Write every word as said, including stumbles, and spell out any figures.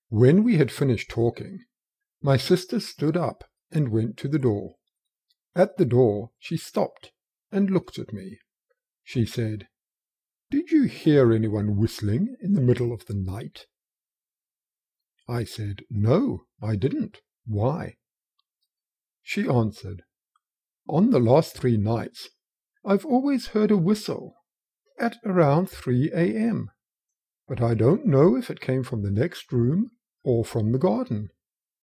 When we had finished talking, my sister stood up and went to the door. At the door she stopped and looked at me. She said, "Did you hear anyone whistling in the middle of the night?" I said, "No, I didn't. Why?" She answered, "On the last three nights I've always heard a whistle at around three a.m., but I don't know if it came from the next room or from the garden."